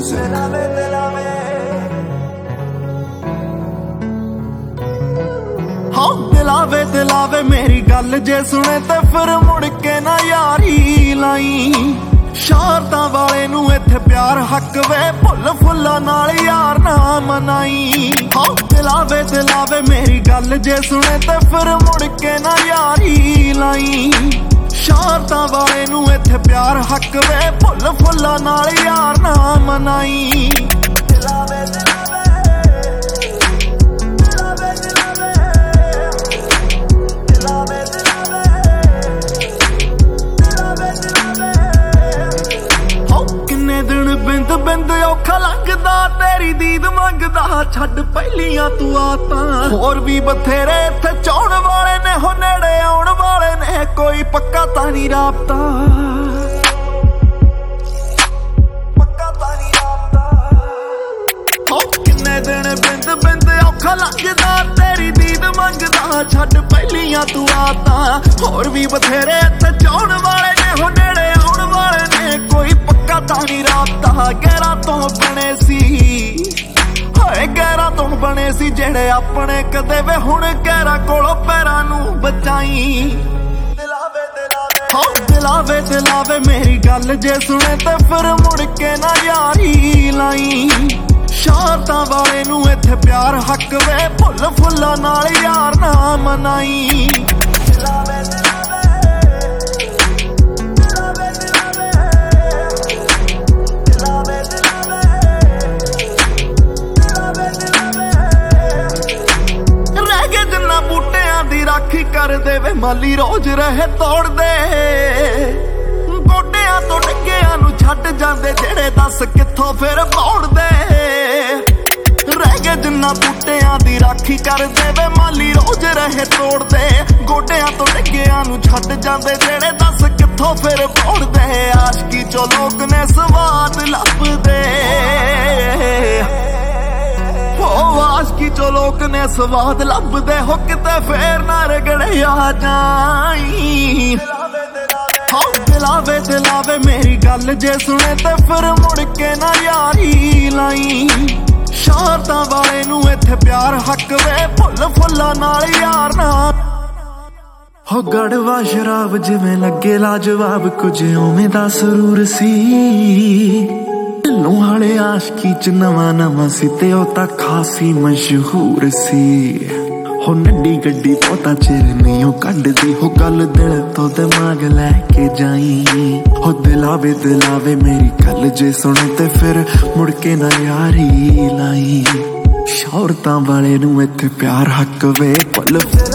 दिलावे दिलावे मेरी गल जे सुने ते फिर मुड़ के ना यारी लाई। शारतां वाले नू इत्थे प्यार हक वे भुल फुल्लां नाल यार ना मनाई। दिलावे दिलावे मेरी गल जे सुने ते फिर मुड़ के ना यारी लाई। शारतां वाले नू इत्थे प्यार हक वे भुल फुल्लां नाल यार ना मनाई। दिलावे दिलावे बिंद बिंद औखा लगदा तेरी दीद मंगदा छड्ड पहलियां तू आतां। होर भी बथेरे इत्थे चाहण वाले ने हो नेड़े आउण वाले ने कोई पक्का तां नहीं राबता। किन्ने दिन बिंद बिंद औखा लगदा तेरी दीद मंगदा छड्ड पहलियां तू आतां। होर भी बथेरे इत्थे चाहण वाले ने हो नेड़े आउण वाले ने कोई पक्का तां नहीं राबता। गैरां तो बने सी हाए गैरां तो बने सी जेड़े अपने कदे वे हुण गैरां कोलों पैरां नू बचाई। दिलावे दिलावे दिलावे दिलावे मेरी गल जे सुने ते फिर मुड़ के ना यारी लाई। शारतां वाले नू इत्थे प्यार हक वे भुल फुल्लां नाल यार ना मनाई। दिलावे राखी कर दे वे माली रोज रहे तोड़ दे। गोडियां तो डिग्गियां नू छड्ड जांदे जेड़े दस कित्थों फिर मोड़ दे। रह गए जिन्ना बूटियां दी राखी कर दे वे माली रोज रहे तोड़ दे। गोडियां तो डिग्गियां नू छड्ड जांदे जेड़े दस कित्थों फिर मोड़ दे। आशिकी चो लोग ने स्वाद लभदे आशिकी चो लोग ने स्वाद लभदे हो किते फेर ना रगड़े आ जाई। दिलावे दिलावे मेरी गल जे सुने ते फिर मुड़ के ना यारी लाई। शारतां वाले नू इत्थे प्यार हक वे भुल फुल्लां नाल यार ना। हो गड़वा शराब जिवें लगे लाजवाब कुछ उवें दा सुरूर सी। हाले आशिकी च नवा नवा सी ते ओ तां खासी मशहूर सी। हो नड्डी गड्डी बहुता चिर नहीं ओ कड्डदी हो गल दिल तो दिमाग लैके जाई। हो दिलावे दिलावे मेरी गल जे सुने ते फिर मुड़ के ना यारी लाई। शारतां वाले नू इत्थे प्यार हक वे भुल